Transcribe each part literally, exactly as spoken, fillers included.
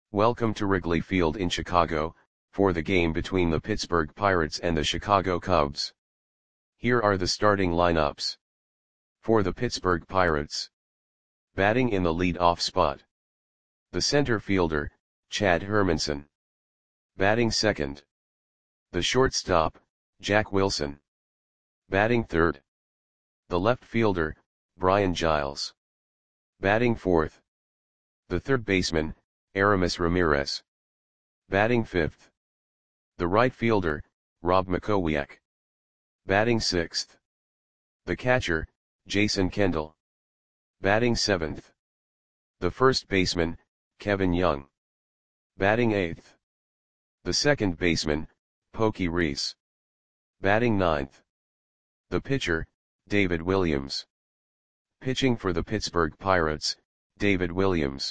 Welcome to Wrigley Field in Chicago, for the game between the Pittsburgh Pirates and the Chicago Cubs. Here are the starting lineups. For the Pittsburgh Pirates. Batting in the lead-off spot. The center fielder, Chad Hermanson. Batting second. The shortstop, Jack Wilson. Batting third. The left fielder, Brian Giles. Batting fourth. The third baseman, Aramis Ramirez. Batting fifth. The right fielder, Rob Makowiak. Batting sixth. The catcher, Jason Kendall. Batting seventh. The first baseman, Kevin Young. Batting eighth. The second baseman, Pokey Reese. Batting ninth. The pitcher, David Williams. Pitching for the Pittsburgh Pirates, David Williams.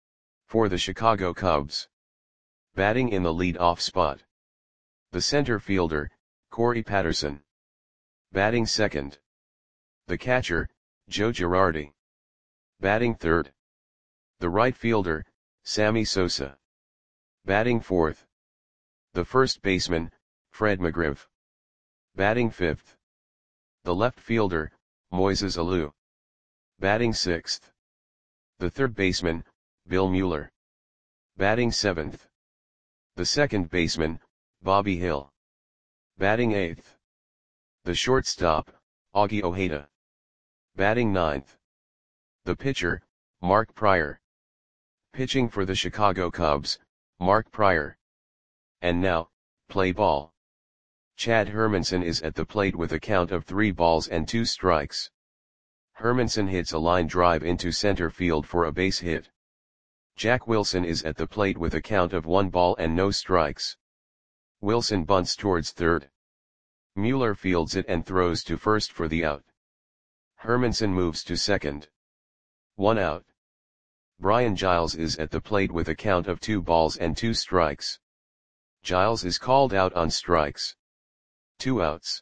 For the Chicago Cubs. Batting in the lead-off spot. The center fielder, Corey Patterson. Batting second. The catcher, Joe Girardi. Batting third. The right fielder, Sammy Sosa. Batting fourth. The first baseman, Fred McGriff. Batting fifth. The left fielder, Moises Alou. Batting sixth. The third baseman, Bill Mueller. Batting seventh. The second baseman, Bobby Hill. Batting eighth. The shortstop, Augie Ojeda. Batting ninth. The pitcher, Mark Prior. Pitching for the Chicago Cubs, Mark Prior. And now, play ball. Chad Hermanson is at the plate with a count of three balls and two strikes. Hermanson hits a line drive into center field for a base hit. Jack Wilson is at the plate with a count of one ball and no strikes. Wilson bunts towards third. Mueller fields it and throws to first for the out. Hermanson moves to second. One out. Brian Giles is at the plate with a count of two balls and two strikes. Giles is called out on strikes. Two outs.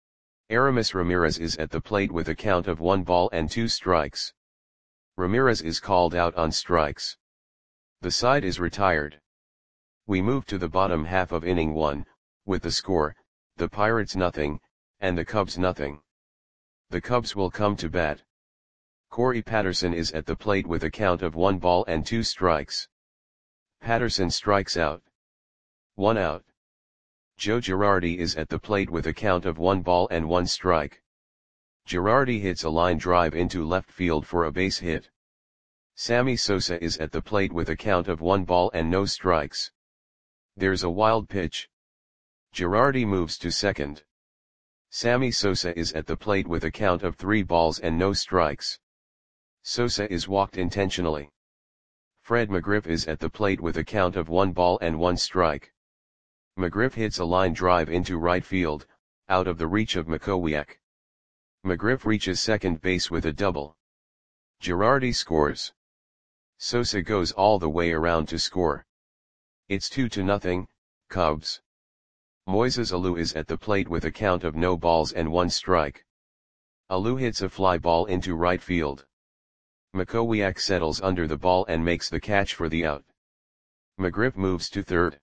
Aramis Ramirez is at the plate with a count of one ball and two strikes. Ramirez is called out on strikes. The side is retired. We move to the bottom half of inning one, with the score, the Pirates nothing, and the Cubs nothing. The Cubs will come to bat. Corey Patterson is at the plate with a count of one ball and two strikes. Patterson strikes out. One out. Joe Girardi is at the plate with a count of one ball and one strike. Girardi hits a line drive into left field for a base hit. Sammy Sosa is at the plate with a count of one ball and no strikes. There's a wild pitch. Girardi moves to second. Sammy Sosa is at the plate with a count of three balls and no strikes. Sosa is walked intentionally. Fred McGriff is at the plate with a count of one ball and one strike. McGriff hits a line drive into right field, out of the reach of Makowiak. McGriff reaches second base with a double. Girardi scores. Sosa goes all the way around to score. It's two to nothing, Cubs. Moises Alou is at the plate with a count of no balls and one strike. Alou hits a fly ball into right field. Makowiak settles under the ball and makes the catch for the out. McGriff moves to third.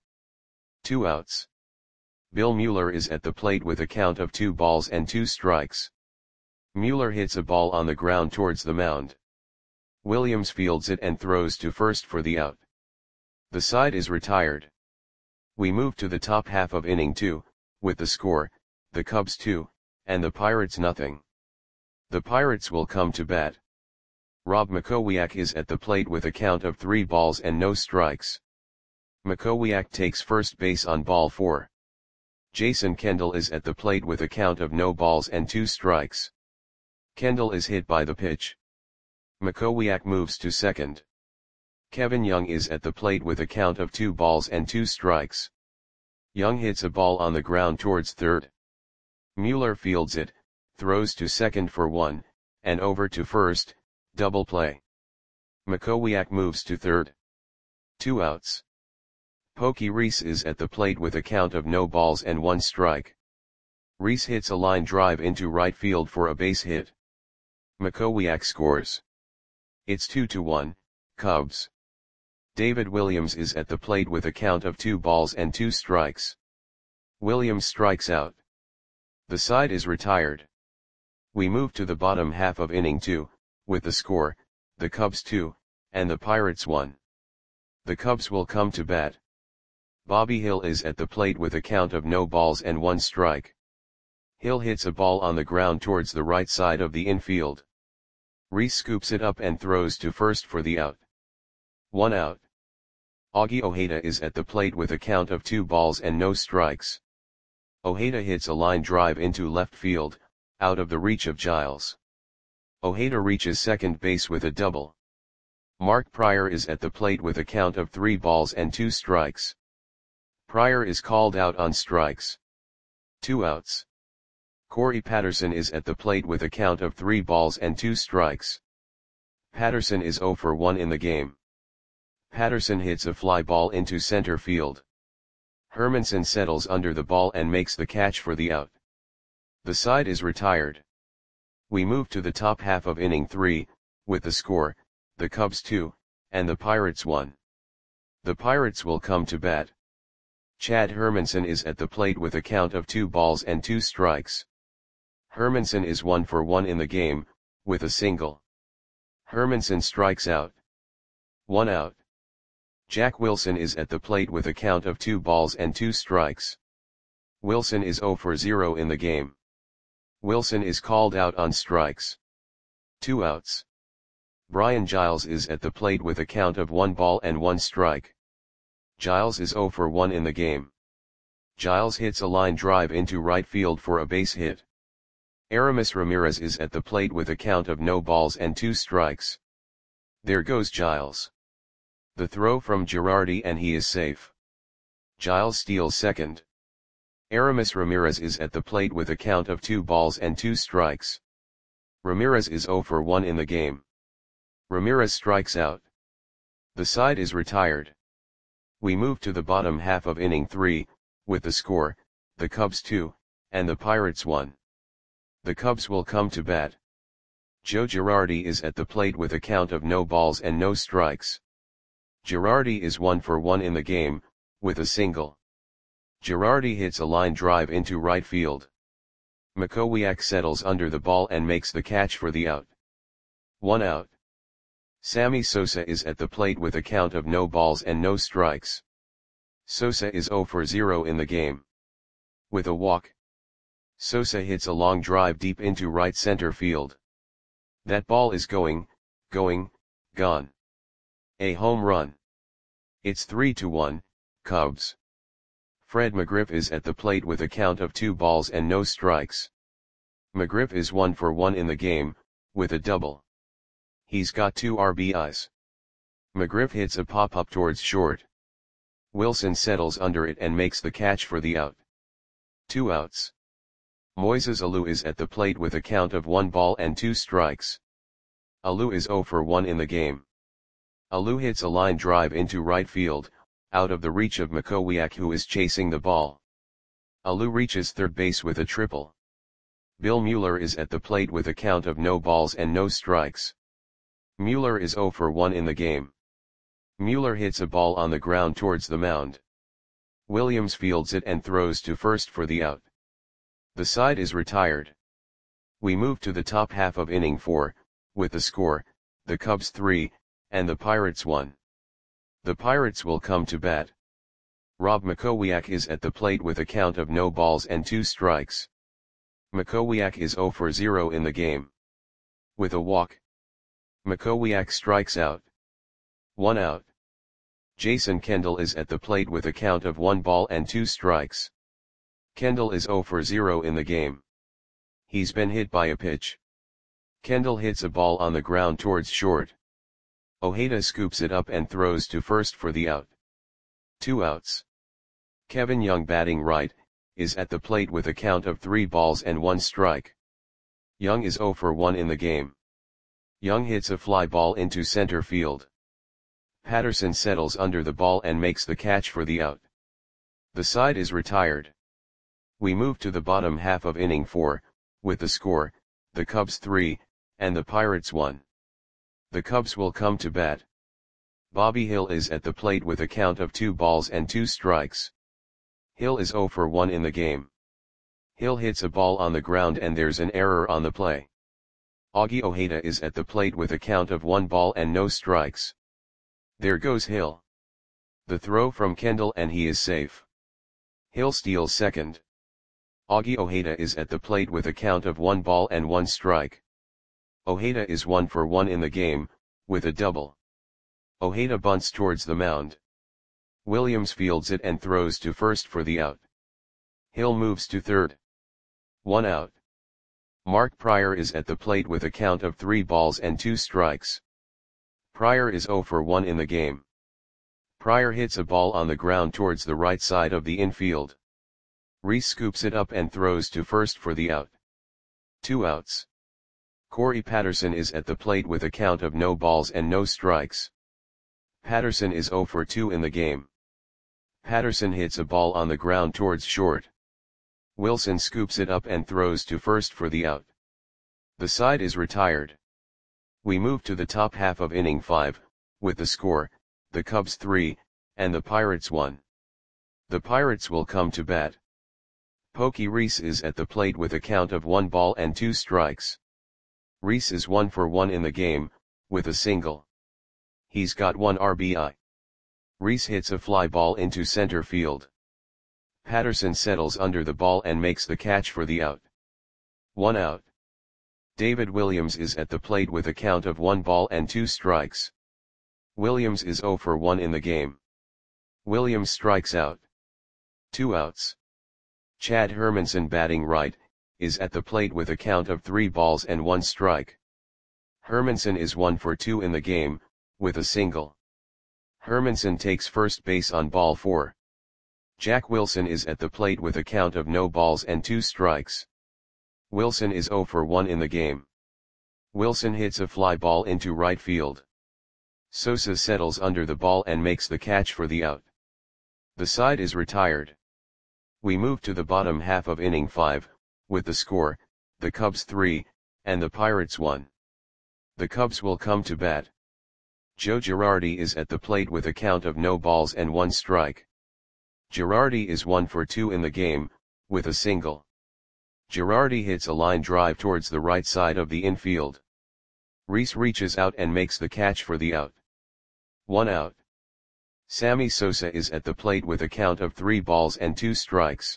Two outs. Bill Mueller is at the plate with a count of two balls and two strikes. Mueller hits a ball on the ground towards the mound. Williams fields it and throws to first for the out. The side is retired. We move to the top half of inning two, with the score, the Cubs two, and the Pirates nothing. The Pirates will come to bat. Rob Makowiak is at the plate with a count of three balls and no strikes. Makowiak takes first base on ball four. Jason Kendall is at the plate with a count of no balls and two strikes. Kendall is hit by the pitch. Makowiak moves to second. Kevin Young is at the plate with a count of two balls and two strikes. Young hits a ball on the ground towards third. Mueller fields it, throws to second for one, and over to first, double play. Makowiak moves to third. Two outs. Pokey Reese is at the plate with a count of no balls and one strike. Reese hits a line drive into right field for a base hit. Makowiak scores. It's two to one, Cubs. David Williams is at the plate with a count of two balls and two strikes. Williams strikes out. The side is retired. We move to the bottom half of inning two, with the score, the Cubs two, and the Pirates one. The Cubs will come to bat. Bobby Hill is at the plate with a count of no balls and one strike. Hill hits a ball on the ground towards the right side of the infield. Reese scoops it up and throws to first for the out. One out. Augie Ojeda is at the plate with a count of two balls and no strikes. Ojeda hits a line drive into left field, out of the reach of Giles. Ojeda reaches second base with a double. Mark Prior is at the plate with a count of three balls and two strikes. Prior is called out on strikes. Two outs. Corey Patterson is at the plate with a count of three balls and two strikes. Patterson is oh for one in the game. Patterson hits a fly ball into center field. Hermanson settles under the ball and makes the catch for the out. The side is retired. We move to the top half of inning three, with the score, the Cubs two, and the Pirates one. The Pirates will come to bat. Chad Hermanson is at the plate with a count of two balls and two strikes. Hermanson is one for one in the game, with a single. Hermanson strikes out. One out. Jack Wilson is at the plate with a count of two balls and two strikes. Wilson is oh for zero in the game. Wilson is called out on strikes. Two outs. Brian Giles is at the plate with a count of one ball and one strike. Giles is oh for one in the game. Giles hits a line drive into right field for a base hit. Aramis Ramirez is at the plate with a count of no balls and two strikes. There goes Giles. The throw from Girardi and he is safe. Giles steals second. Aramis Ramirez is at the plate with a count of two balls and two strikes. Ramirez is oh for one in the game. Ramirez strikes out. The side is retired. We move to the bottom half of inning three, with the score, the Cubs two, and the Pirates one. The Cubs will come to bat. Joe Girardi is at the plate with a count of no balls and no strikes. Girardi is one for one in the game, with a single. Girardi hits a line drive into right field. Makowiak settles under the ball and makes the catch for the out. One out. Sammy Sosa is at the plate with a count of no balls and no strikes. Sosa is oh for zero in the game. With a walk. Sosa hits a long drive deep into right center field. That ball is going, going, gone. A home run. It's three to one, Cubs. Fred McGriff is at the plate with a count of two balls and no strikes. McGriff is one for one in the game, with a double. He's got two R B Is. McGriff hits a pop-up towards short. Wilson settles under it and makes the catch for the out. Two outs. Moises Alou is at the plate with a count of one ball and two strikes. Alou is oh for one in the game. Alou hits a line drive into right field, out of the reach of Makowiak who is chasing the ball. Alou reaches third base with a triple. Bill Mueller is at the plate with a count of no balls and no strikes. Mueller is oh for one in the game. Mueller hits a ball on the ground towards the mound. Williams fields it and throws to first for the out. The side is retired. We move to the top half of inning four, with the score, the Cubs three, and the Pirates one. The Pirates will come to bat. Rob Makowiak is at the plate with a count of no balls and two strikes. Makowiak is oh for zero in the game. With a walk. Makowiak strikes out. One out. Jason Kendall is at the plate with a count of one ball and two strikes. Kendall is oh for zero in the game. He's been hit by a pitch. Kendall hits a ball on the ground towards short. Ojeda scoops it up and throws to first for the out. Two outs. Kevin Young, batting right, is at the plate with a count of three balls and one strike. Young is oh for one in the game. Young hits a fly ball into center field. Patterson settles under the ball and makes the catch for the out. The side is retired. We move to the bottom half of inning four, with the score, the Cubs three, and the Pirates one. The Cubs will come to bat. Bobby Hill is at the plate with a count of two balls and two strikes. Hill is zero for one in the game. Hill hits a ball on the ground and there's an error on the play. Augie Ojeda is at the plate with a count of one ball and no strikes. There goes Hill. The throw from Kendall and he is safe. Hill steals second. Augie Ojeda is at the plate with a count of one ball and one strike. Ojeda is one for one in the game, with a double. Ojeda bunts towards the mound. Williams fields it and throws to first for the out. Hill moves to third. One out. Mark Prior is at the plate with a count of three balls and two strikes. Prior is zero for one in the game. Prior hits a ball on the ground towards the right side of the infield. Reese scoops it up and throws to first for the out. Two outs. Corey Patterson is at the plate with a count of no balls and no strikes. Patterson is zero for two in the game. Patterson hits a ball on the ground towards short. Wilson scoops it up and throws to first for the out. The side is retired. We move to the top half of inning five, with the score, the Cubs three, and the Pirates one. The Pirates will come to bat. Pokey Reese is at the plate with a count of one ball and two strikes. Reese is one for one in the game, with a single. He's got one R B I. Reese hits a fly ball into center field. Patterson settles under the ball and makes the catch for the out. One out. David Williams is at the plate with a count of one ball and two strikes. Williams is zero for one in the game. Williams strikes out. Two outs. Chad Hermanson, batting right, is at the plate with a count of three balls and one strike. Hermanson is one for two in the game, with a single. Hermanson takes first base on ball four. Jack Wilson is at the plate with a count of no balls and two strikes. Wilson is zero for one in the game. Wilson hits a fly ball into right field. Sosa settles under the ball and makes the catch for the out. The side is retired. We move to the bottom half of inning five, with the score, the Cubs three, and the Pirates one. The Cubs will come to bat. Joe Girardi is at the plate with a count of no balls and one strike. Girardi is one for two in the game, with a single. Girardi hits a line drive towards the right side of the infield. Reese reaches out and makes the catch for the out. One out. Sammy Sosa is at the plate with a count of three balls and two strikes.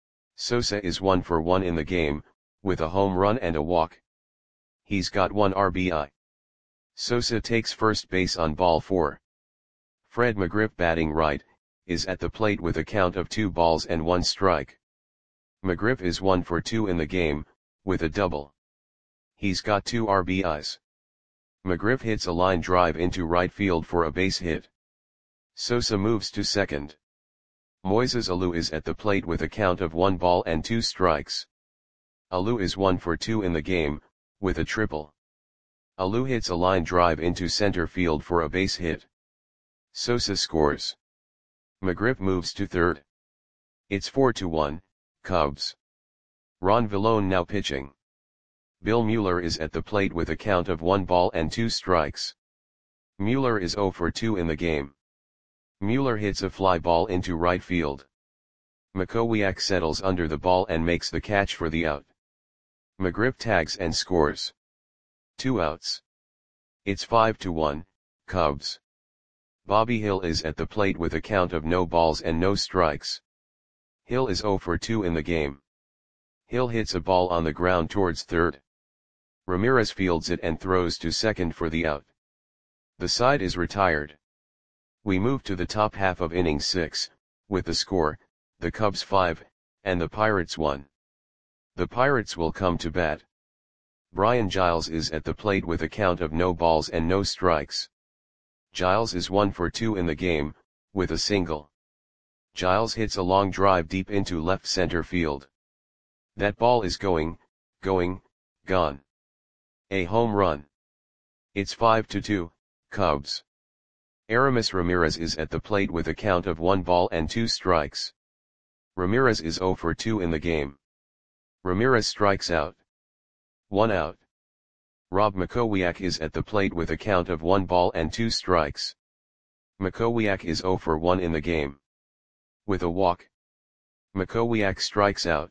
Sosa is one for one in the game, with a home run and a walk. He's got one R B I. Sosa takes first base on ball four. Fred McGriff, batting right, is at the plate with a count of two balls and one strike. McGriff is one for two in the game, with a double. He's got two R B Is. McGriff hits a line drive into right field for a base hit. Sosa moves to second. Moises Alou is at the plate with a count of one ball and two strikes. Alou is one for two in the game, with a triple. Alou hits a line drive into center field for a base hit. Sosa scores. McGriff moves to third. It's four to one, Cubs. Ron Villone now pitching. Bill Mueller is at the plate with a count of one ball and two strikes. Mueller is zero for two in the game. Mueller hits a fly ball into right field. Makowiak settles under the ball and makes the catch for the out. McGriff tags and scores. Two outs. It's five to one, Cubs. Bobby Hill is at the plate with a count of no balls and no strikes. Hill is zero for two in the game. Hill hits a ball on the ground towards third. Ramirez fields it and throws to second for the out. The side is retired. We move to the top half of inning six, with the score, the Cubs five, and the Pirates one. The Pirates will come to bat. Brian Giles is at the plate with a count of no balls and no strikes. Giles is one for two in the game, with a single. Giles hits a long drive deep into left center field. That ball is going, going, gone. A home run. It's five to two, Cubs. Aramis Ramirez is at the plate with a count of one ball and two strikes. Ramirez is zero for two in the game. Ramirez strikes out. One out. Rob Makowiak is at the plate with a count of one ball and two strikes. Makowiak is zero for one in the game. With a walk, Makowiak strikes out.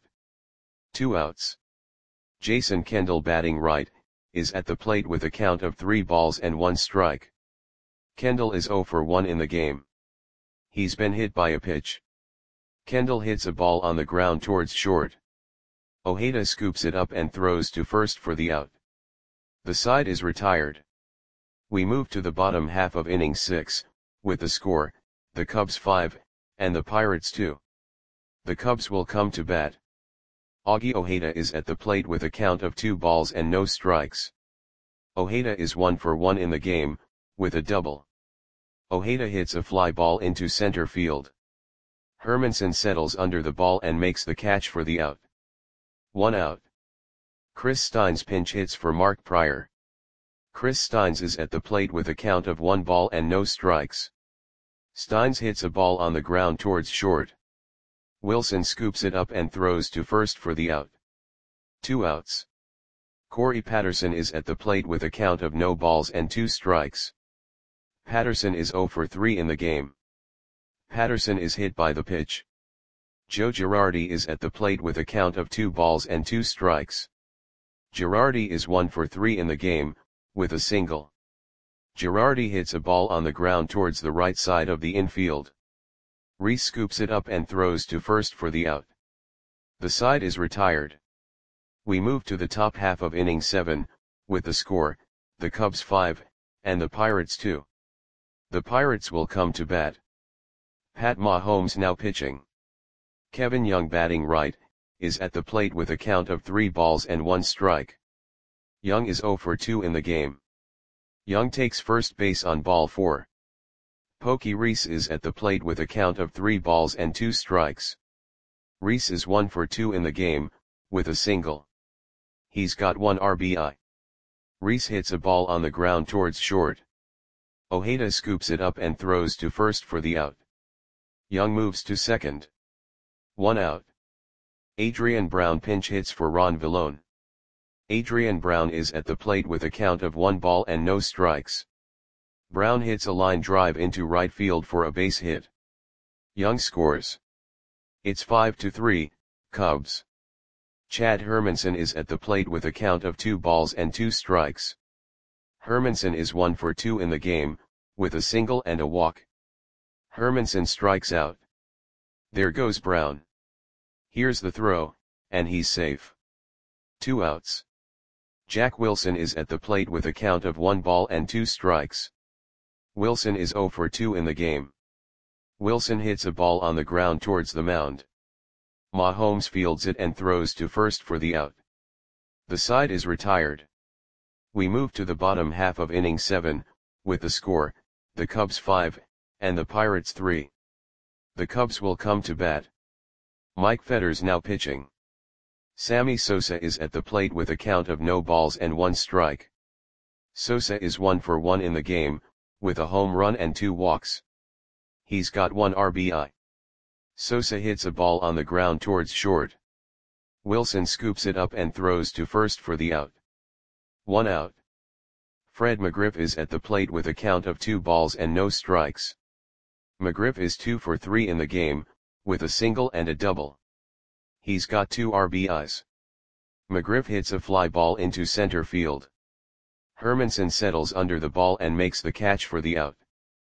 Two outs. Jason Kendall, batting right, is at the plate with a count of three balls and one strike. Kendall is zero for one in the game. He's been hit by a pitch. Kendall hits a ball on the ground towards short. Ojeda scoops it up and throws to first for the out. The side is retired. We move to the bottom half of inning six, with the score, the Cubs five, and the Pirates two. The Cubs will come to bat. Augie Ojeda is at the plate with a count of two balls and no strikes. Ojeda is one for one in the game, with a double. Ojeda hits a fly ball into center field. Hermanson settles under the ball and makes the catch for the out. One out. Chris Steins pinch hits for Mark Prior. Chris Steins is at the plate with a count of one ball and no strikes. Steins hits a ball on the ground towards short. Wilson scoops it up and throws to first for the out. Two outs. Corey Patterson is at the plate with a count of no balls and two strikes. Patterson is zero for three in the game. Patterson is hit by the pitch. Joe Girardi is at the plate with a count of two balls and two strikes. Girardi is one for three in the game, with a single. Girardi hits a ball on the ground towards the right side of the infield. Reese scoops it up and throws to first for the out. The side is retired. We move to the top half of inning seven, with the score, the Cubs five, and the Pirates two. The Pirates will come to bat. Pat Mahomes now pitching. Kevin Young, batting right, is at the plate with a count of three balls and one strike. Young is zero for two in the game. Young takes first base on ball four. Pokey Reese is at the plate with a count of three balls and two strikes. Reese is one for two in the game, with a single. He's got one R B I. Reese hits a ball on the ground towards short. Ojeda scoops it up and throws to first for the out. Young moves to second. One out. Adrian Brown pinch hits for Ron Villone. Adrian Brown is at the plate with a count of one ball and no strikes. Brown hits a line drive into right field for a base hit. Young scores. It's five to three, Cubs. Chad Hermanson is at the plate with a count of two balls and two strikes. Hermanson is one for two in the game, with a single and a walk. Hermanson strikes out. There goes Brown. Here's the throw, and he's safe. Two outs. Jack Wilson is at the plate with a count of one ball and two strikes. Wilson is zero for two in the game. Wilson hits a ball on the ground towards the mound. Mahomes fields it and throws to first for the out. The side is retired. We move to the bottom half of inning seven, with the score, the Cubs five, and the Pirates three. The Cubs will come to bat. Mike Fetters now pitching. Sammy Sosa is at the plate with a count of no balls and one strike. Sosa is one for one in the game, with a home run and two walks. He's got one R B I. Sosa hits a ball on the ground towards short. Wilson scoops it up and throws to first for the out. One out. Fred McGriff is at the plate with a count of two balls and no strikes. McGriff is two for three in the game, with a single and a double. He's got two R B Is. McGriff hits a fly ball into center field. Hermanson settles under the ball and makes the catch for the out.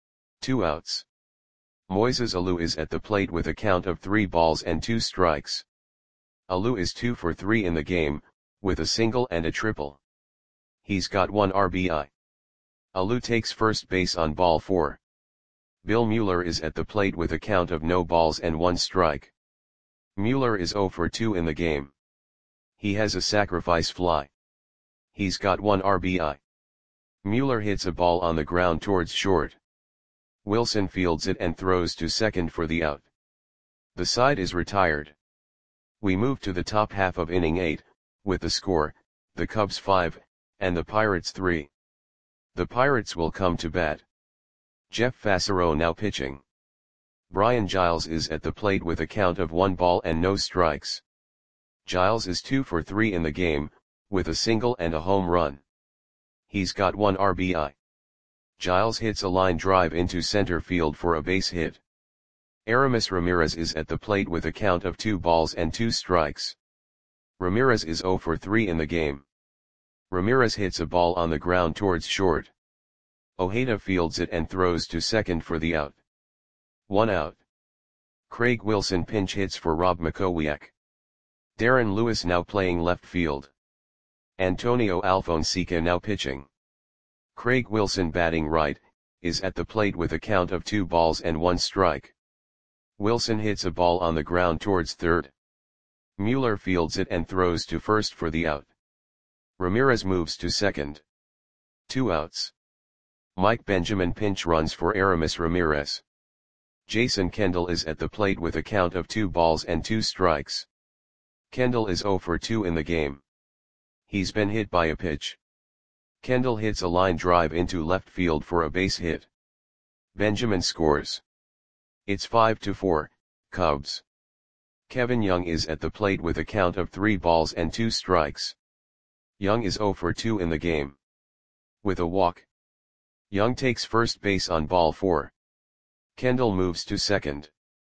Two outs. Moises Alou is at the plate with a count of three balls and two strikes. Alou is two for three in the game, with a single and a triple. He's got one R B I. Alou takes first base on ball four. Bill Mueller is at the plate with a count of no balls and one strike. Mueller is zero for two in the game. He has a sacrifice fly. He's got one R B I. Mueller hits a ball on the ground towards short. Wilson fields it and throws to second for the out. The side is retired. We move to the top half of inning eight, with the score, the Cubs five, and the Pirates three. The Pirates will come to bat. Jeff Fassero now pitching. Brian Giles is at the plate with a count of one ball and no strikes. Giles is two for three in the game, with a single and a home run. He's got one R B I. Giles hits a line drive into center field for a base hit. Aramis Ramirez is at the plate with a count of two balls and two strikes. Ramirez is zero for three in the game. Ramirez hits a ball on the ground towards short. Ojeda fields it and throws to second for the out. One out. Craig Wilson pinch hits for Rob Makowiak. Darren Lewis now playing left field. Antonio Alfonseca now pitching. Craig Wilson batting right, is at the plate with a count of two balls and one strike. Wilson hits a ball on the ground towards third. Mueller fields it and throws to first for the out. Ramirez moves to second. Two outs. Mike Benjamin pinch runs for Aramis Ramirez. Jason Kendall is at the plate with a count of two balls and two strikes. Kendall is zero for two in the game. He's been hit by a pitch. Kendall hits a line drive into left field for a base hit. Benjamin scores. It's five to four, Cubs. Kevin Young is at the plate with a count of three balls and two strikes. Young is zero for two in the game. With a walk. Young takes first base on ball four. Kendall moves to second.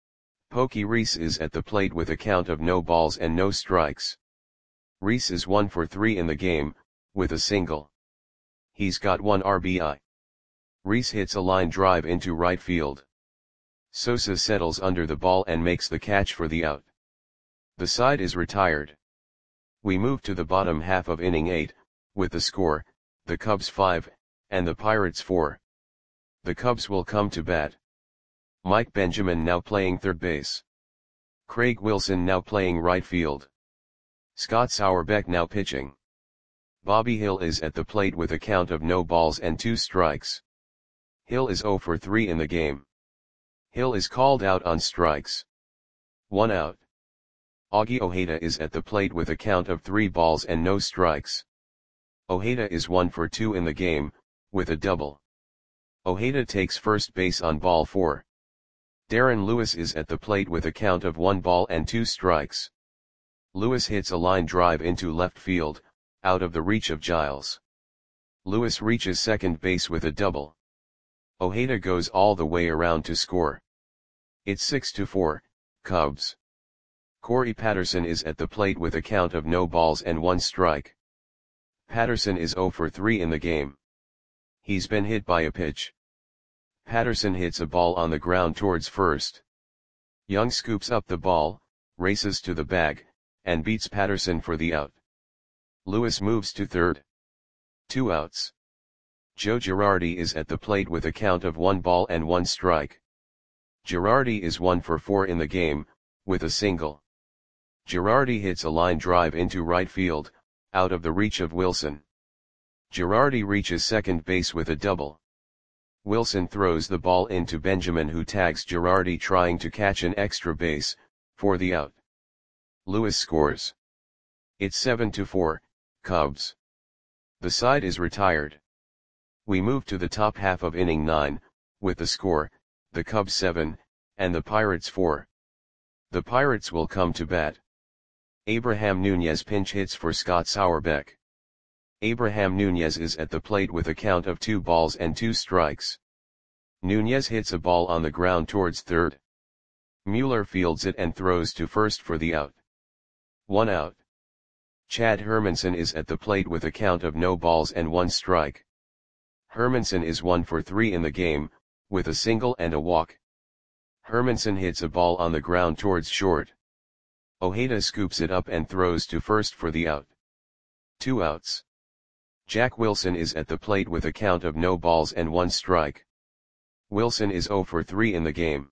Pokey Reese is at the plate with a count of no balls and no strikes. Reese is one for three in the game, with a single. He's got one R B I. Reese hits a line drive into right field. Sosa settles under the ball and makes the catch for the out. The side is retired. We move to the bottom half of inning eight, with the score, the Cubs five, and the Pirates four. The Cubs will come to bat. Mike Benjamin now playing third base. Craig Wilson now playing right field. Scott Sauerbeck now pitching. Bobby Hill is at the plate with a count of no balls and two strikes. Hill is zero for three in the game. Hill is called out on strikes. One out. Augie Ojeda is at the plate with a count of three balls and no strikes. Ojeda is one for two in the game, with a double. Ojeda takes first base on ball four. Darren Lewis is at the plate with a count of one ball and two strikes. Lewis hits a line drive into left field, out of the reach of Giles. Lewis reaches second base with a double. Ojeda goes all the way around to score. It's six to four, Cubs. Corey Patterson is at the plate with a count of no balls and one strike. Patterson is zero for three in the game. He's been hit by a pitch. Patterson hits a ball on the ground towards first. Young scoops up the ball, races to the bag, and beats Patterson for the out. Lewis moves to third. Two outs. Joe Girardi is at the plate with a count of one ball and one strike. Girardi is one for four in the game, with a single. Girardi hits a line drive into right field, out of the reach of Wilson. Girardi reaches second base with a double. Wilson throws the ball into Benjamin, who tags Girardi trying to catch an extra base, for the out. Lewis scores. It's seven to four, Cubs. The side is retired. We move to the top half of inning nine, with the score, the Cubs seven, and the Pirates four. The Pirates will come to bat. Abraham Nunez pinch hits for Scott Sauerbeck. Abraham Nunez is at the plate with a count of two balls and two strikes. Nunez hits a ball on the ground towards third. Mueller fields it and throws to first for the out. One out. Chad Hermanson is at the plate with a count of no balls and one strike. Hermanson is one for three in the game, with a single and a walk. Hermanson hits a ball on the ground towards short. Ojeda scoops it up and throws to first for the out. Two outs. Jack Wilson is at the plate with a count of no balls and one strike. Wilson is zero for three in the game.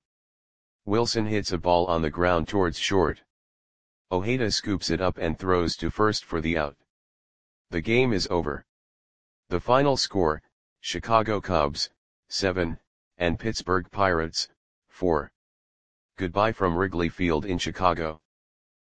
Wilson hits a ball on the ground towards short. Ojeda scoops it up and throws to first for the out. The game is over. The final score, Chicago Cubs, seven, and Pittsburgh Pirates, four. Goodbye from Wrigley Field in Chicago.